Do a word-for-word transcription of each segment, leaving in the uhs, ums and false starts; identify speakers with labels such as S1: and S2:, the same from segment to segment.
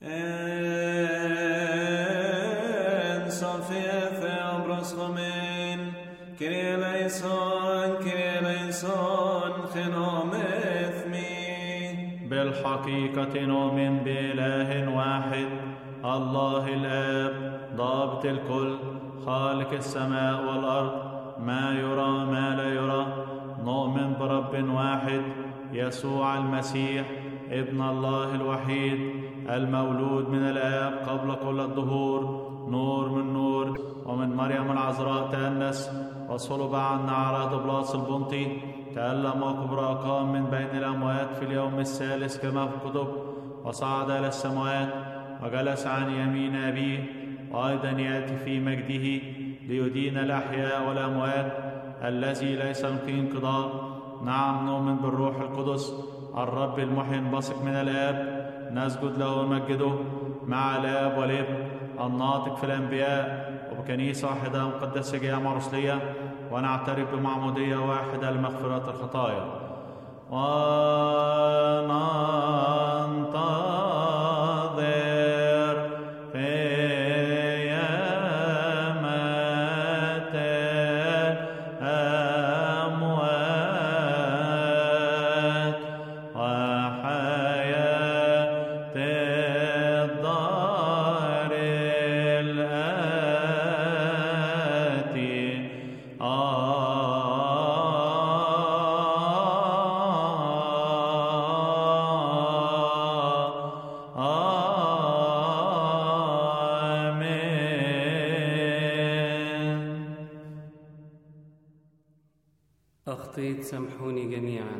S1: En Sofia Theobros Homen, Kyrie eleison, Kyrie eleison, Genometh mi.
S2: بالحقيقة نؤمن بإله واحد، الله الآب ضابط الكل، خالق السماء والأرض، ما يرى ما لا يرى. نؤمن برب واحد يسوع المسيح ابن الله الوحيد، المولود من الآب قبل كل الدهور، نور من نور، ومن مريم العذراء تأنس، وصلب عنا على عهد بلاطس البنطي، تألم وكبر وقام من بين الأموات في اليوم الثالث كما في الكتب، وصعد إلى السماوات وجلس عن يمين أبيه، وأيضا يأتي في مجده ليدين الأحياء والأموات، الذي ليس له انقضاء. نعم نؤمن بالروح القدس الرب المحيي البثق من الآب، نسجد له ونمجده مع الآب والابن الناطق في الأنبياء، وبكنيسة واحدة مقدسة جامعة رسلية، ونعترف بمعمودية واحدة لمغفرة الخطايا، وننتظر قيامة الأموات وحياة الدار الآتي.
S3: أخطيت، سامحوني جميعا.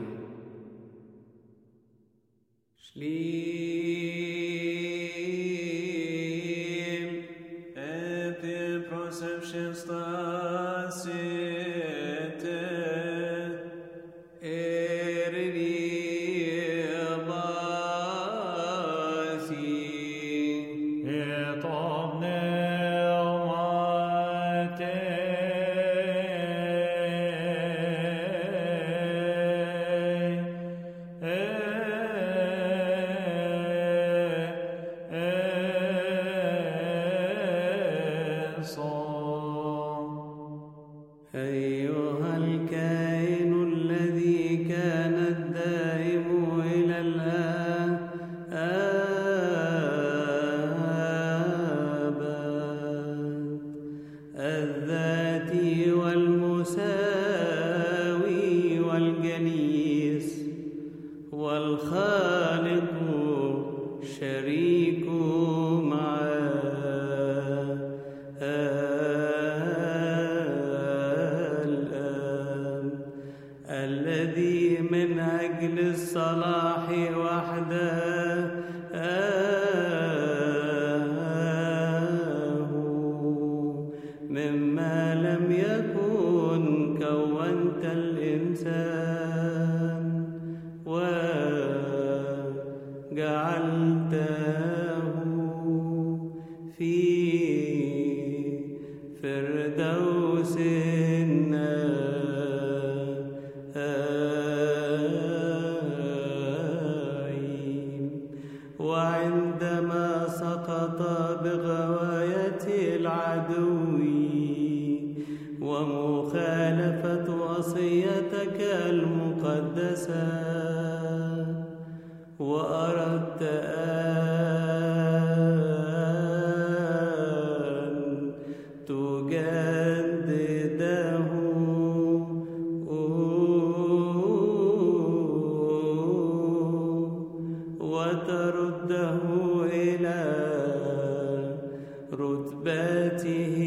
S3: شليم
S1: Epi proseption stasite,
S3: إرري باسي
S2: اطب نعمتي
S3: أيها الكائن الذي كان الدائم إلى الآن آباد، الذاتي والمساوي والجليس والخالق شريك معه، الذي من أجل الصلاح وحده مما لم يكن كونت الإنسان وجعلته في فردوس وعندما سقط بغواية العدو ومخالفة وصيتك المقدسة، وأردت أن تجدده وترده إلى رتبته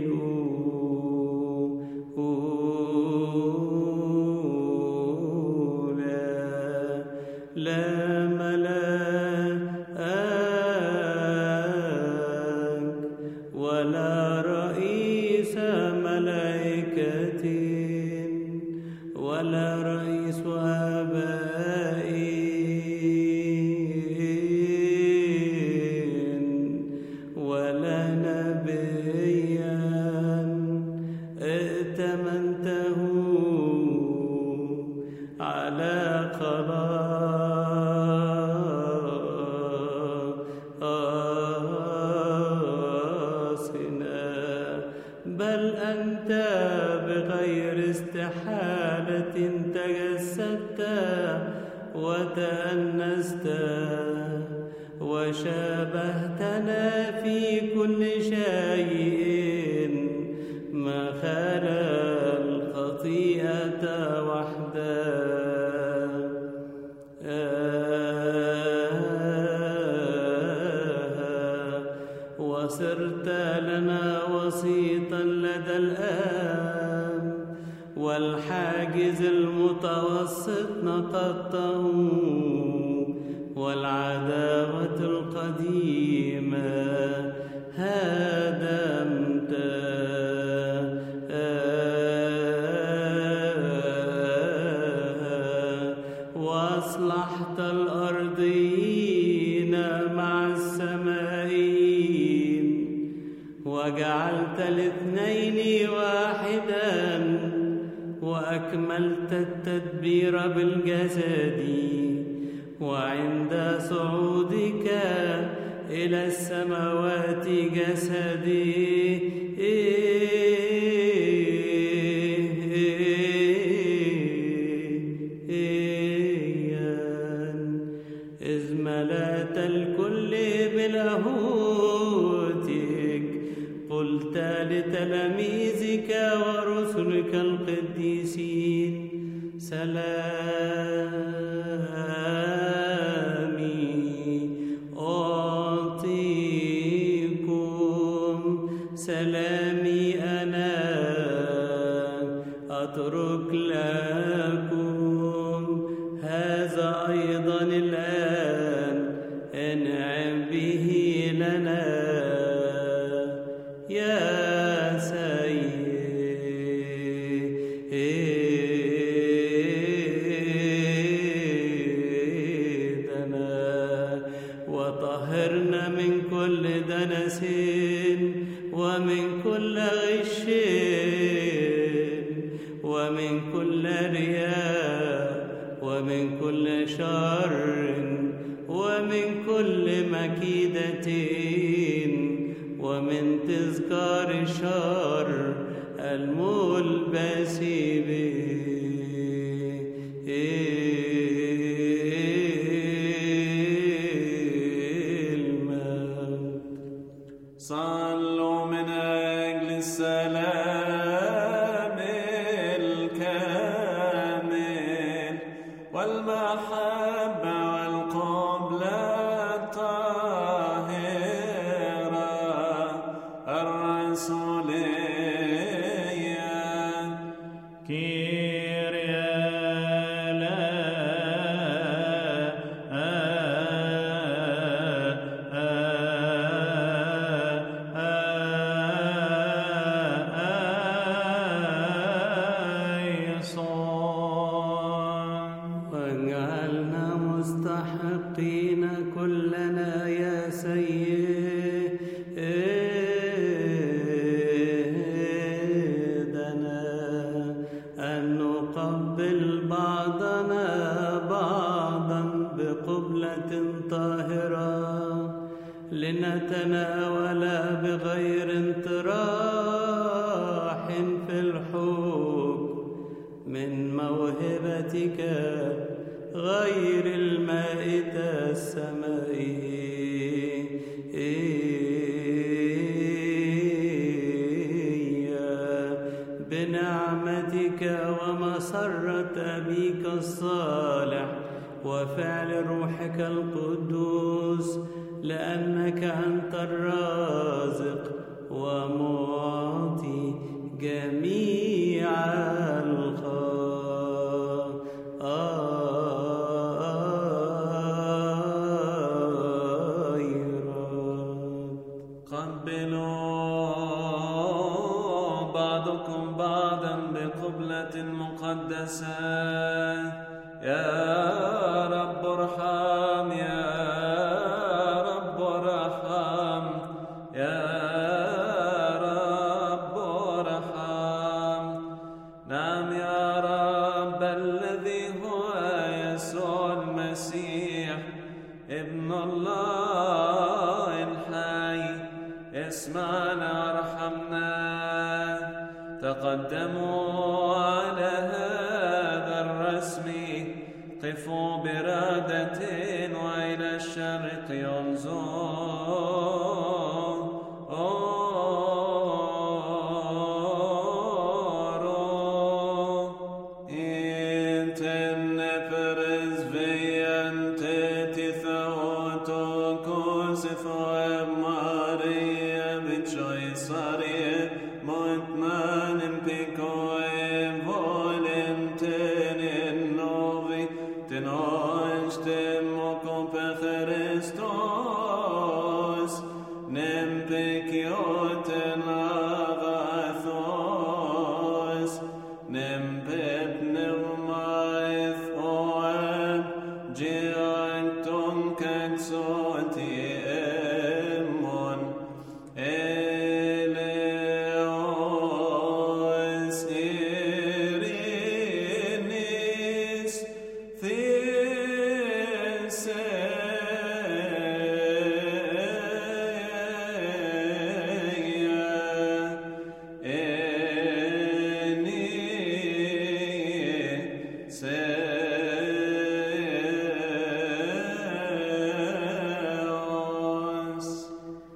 S3: الأولى، لا ملاك ولا رئيس ملائكة ولا رئيس آباء ولا نبيا حالة تجسدت وتأنست وشابهتنا في كل شيء ما خلا الخطيئة وحدها، وصرت لنا وسيطا لدى الآب، والحاجز المتوسط نقضته، والعداوة القديمة هدمت، وأصلحت الأرضين مع السمائيين، وجعلت الاثنين واحدا، وأكملت التدبير بالجسد، وعند صعودك إلى السماوات جسدي إذ ملأت الكل بلاهوتك، قلت لتلاميذك ورسلك القديسين سلامي أعطيكم، سلامي أنا أترك لكم، هذا أيضا الآن انعم به لنا يا سيدنا، وطهرنا من كل دنس ومن كل غش ومن كل رياء ومن كل شر ومن كل مكيدة ومن تذكار الشر الملبس به.
S1: صلوا من أجل السلام الكامل والمحبة والقبلة الطاهرة الرسولية.
S2: كيريا
S3: مستحقين كلنا يا سيدنا أن نقبل بعضنا بعضا بقبلة طاهرة لنتناول بغير انطراح في الحب من موهبتك غير المائدة السمائية بنعمتك ومسرة أبيك الصالح وفعل روحك القدوس، لأنك أنت الرازق ومعطي جميع الخير.
S1: قبلوا بعضكم بعضا بقبلة مقدسة. يا رب ارحم، يا رب ارحم، يا رب ارحم. نعم يا رب الذي هو يسوع المسيح ابن الله الحي، اسمعنا ارحمنا. تقدموا على قفوا برادة وإلى الشرق انظروا إن تنفرز في أنت تثوت كوسف وماريا بشيصري